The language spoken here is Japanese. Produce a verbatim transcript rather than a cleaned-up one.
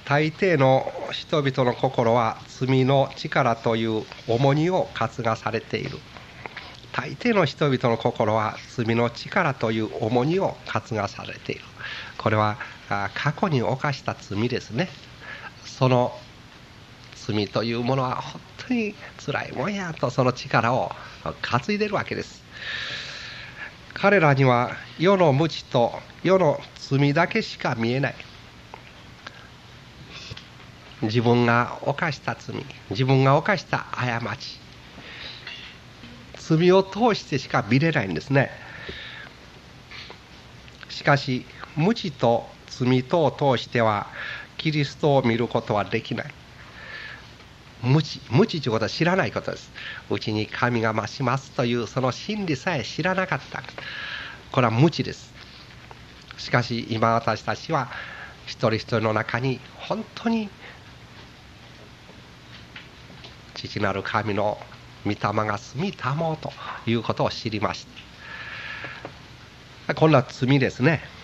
大抵の人々の心は罪の力という重荷を担がされている。大抵の人々の心は罪の力という重荷を担がされている。これは過去に犯した罪ですね。その罪というものは本当につらいもんやと、その力を担いでいるわけです。彼らには世の無知と世の罪だけしか見えない。自分が犯した罪、自分が犯した過ち、罪を通してしか見れないんですね。しかし無知と罪とを通してはキリストを見ることはできない。無知、無知ということは知らないことです。うちに神が増しますというその真理さえ知らなかった。これは無知です。しかし今私たちは一人一人の中に本当に父なる神の御霊が住みたもうということを知りました。こんな罪ですね。